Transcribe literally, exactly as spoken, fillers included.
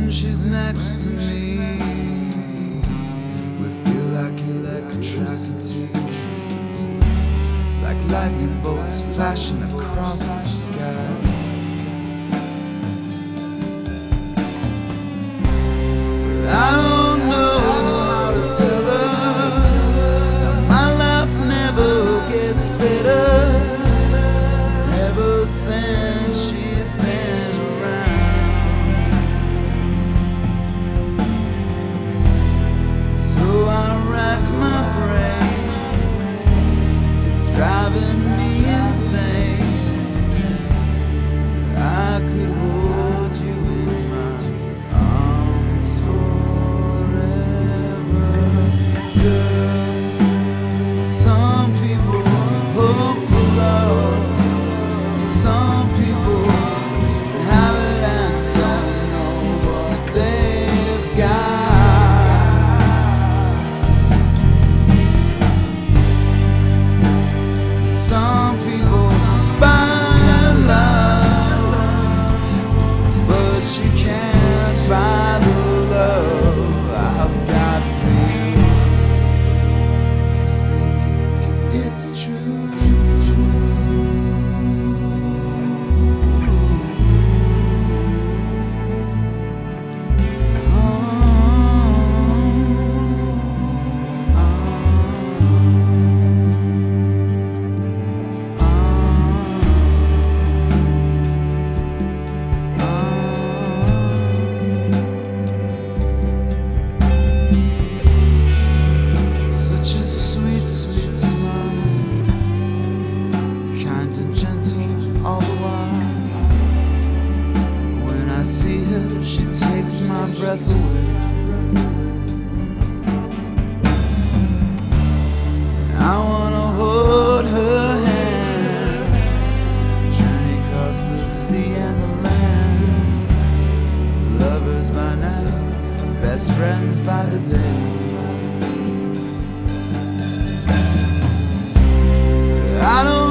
When she's next to me, we feel like electricity, like lightning bolts flashing across the sky. I don't know how to tell her that my life never gets better ever since she's been around. So I rack my brain, it's driving me insane. I could hold you in my arms forever, girl. Some people hope for love, some people have it and don't know what they've got. Some people buy love, but you can't buy the love I've got for you. It's true. Such a sweet, sweet smile, kind and gentle all the while. When I see her, she takes my breath away. I wanna hold her hand, journey across the sea and the land. Lovers by night, best friends by the day. I don't